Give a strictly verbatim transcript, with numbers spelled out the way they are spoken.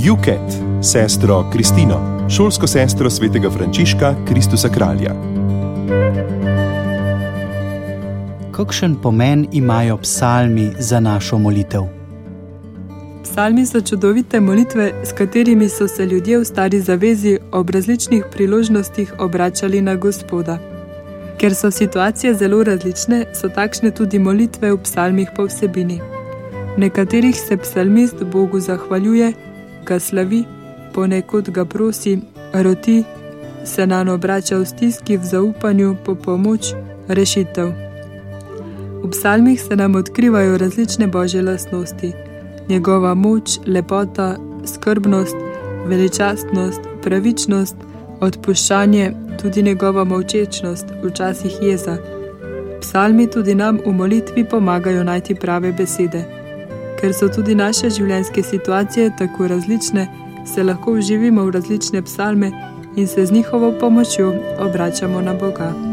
Juket, sestro Kristino, šolsko sestro svetega Frančiška Kristusa Kralja. Kakšen pomen imajo psalmi za našo molitev? Psalmi so čudovite molitve, s katerimi so se ljudje v stari zavezi ob različnih priložnostih obračali na Gospoda. Ker so situacije zelo različne, so takšne tudi molitve v psalmih po vsebini. V nekaterih se psalmist Bogu zahvaljuje, ga slavi, ponekod ga prosi, roti, se nanj obrača v stiski, v zaupanju, po pomoč, rešitev. V psalmih se nam odkrivajo različne božje lastnosti, njegova moč, lepota, skrbnost, veličastnost, pravičnost, odpuščanje, tudi njegova molčečnost, včasih jeza. Psalmi tudi nam v molitvi pomagajo najti prave besede. Ker so tudi naše življenjske situacije tako različne, se lahko vživimo v različne psalme in se z njihovo pomočjo obračamo na Boga.